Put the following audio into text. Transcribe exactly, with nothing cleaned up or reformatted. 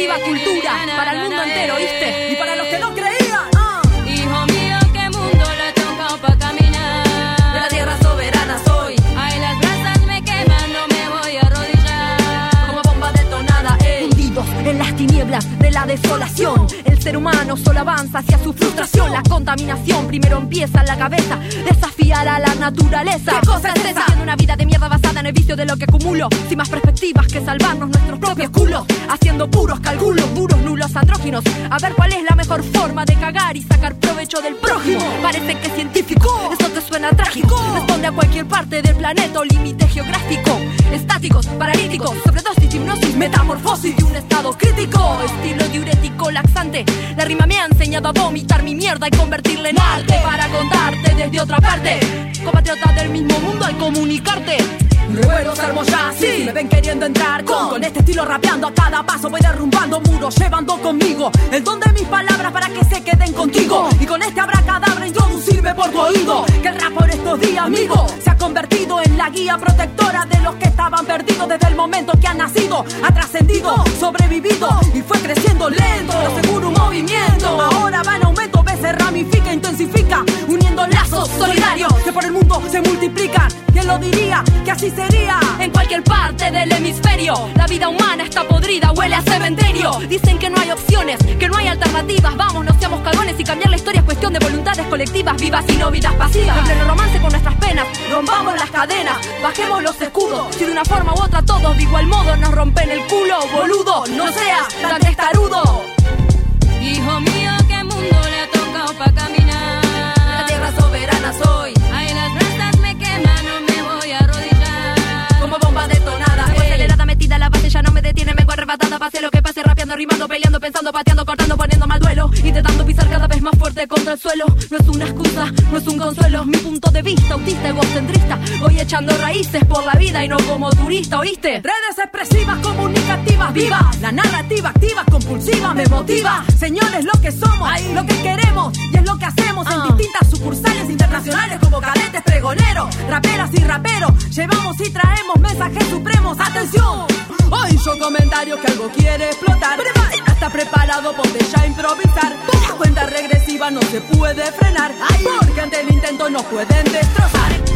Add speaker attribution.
Speaker 1: Viva cultura para el mundo entero, ¿viste?
Speaker 2: Y para los que no creían,
Speaker 3: ah. Hijo mío, qué mundo le toca pa' caminar.
Speaker 2: De la tierra soberana soy.
Speaker 3: Ay, las brasas me queman, no me voy a arrodillar.
Speaker 2: Como bomba detonada, ey.
Speaker 1: Hundidos en las tinieblas de la desolación, el ser humano solo avanza hacia su frustración. La contaminación primero empieza en la cabeza, desafiar a la naturaleza.
Speaker 2: ¿Qué cosa es esa?
Speaker 1: Haciendo una vida de mierda basada en el vicio de lo que acumulo, sin más perspectivas que salvarnos nuestros propios culos. Haciendo puros cálculos, duros, nulos, andróginos. A ver cuál es la mejor forma de cagar y sacar provecho del prójimo. Parece que es científico, esto te suena trágico. Responde a cualquier parte del planeta o límite geográfico. Estáticos, paralíticos, sobredosis, hipnosis, metamorfosis de un estado crítico. Estilo diurético laxante. La rima me ha enseñado a vomitar mi mierda y convertirla en arte para contarte desde otra parte. Compatriota del mismo mundo al comunicarte.
Speaker 2: Revuelos armo ya, sí, si me ven queriendo entrar con, con este estilo rapeando a cada paso voy derrumbando muros, llevando conmigo el don de mis palabras para que se queden contigo. Y con este abracadabra introducirme por tu oído. Que el rap por estos días, amigo, se ha convertido en la guía protectora de los que estaban perdidos desde el momento que han nacido. Ha trascendido, sobrevivido y fue creciendo lento, no seguro un movimiento. Ahora va en aumento, ve, se ramifica, intensifica, uniendo lazos solidarios que por el mundo se multiplican. ¿Quién lo diría? Que así sería
Speaker 1: en cualquier parte del hemisferio. La vida humana está podrida, huele a cementerio. Dicen que no hay opciones, que no hay alternativas. Vamos, no seamos cagones y cambiar la historia es cuestión de voluntades colectivas vivas y no vidas pasivas. En pleno romance con nuestras penas, rompamos las cadenas, bajemos los escudos. Si de una forma u otra todos de igual modo nos rompen el culo, boludo, no seas tan testarudo.
Speaker 3: Hijo mío, qué mundo le ha tocado pa' caminar.
Speaker 2: De la tierra soberana soy.
Speaker 3: Ay, las brasas me queman, no me voy a arrodillar.
Speaker 2: Como bomba detonada,
Speaker 1: ey. Acelerada, metida la base, ya no me detiene, me encuentro arrebatada. Pase lo que pase, rapeando, rimando, peleando, pensando, pateando, cortando, poniendo mal duelo. Intentando pisar cada vez más fuerte contra el suelo. No es una excusa, no es un consuelo. Mi punto de vista, autista, egocentrista. Voy echando raíces por la vida y no como turista, ¿oíste?
Speaker 2: Redes expresivas, comunicativas, vivas. La narrativa activa, compulsiva, me motiva. Señores, lo que somos, ahí lo que queremos y es lo que hacemos uh. en distintas sucursales internacionales como cadetes, pregoneros, raperas y raperos. Llevamos y traemos mensajes supremos. ¡Atención! Hoy yo comentario que algo quiere explotar. Prepara. Está preparado, ponte ya a improvisar. La cuenta regresiva no se puede frenar. Porque ante el intento nos pueden destrozar.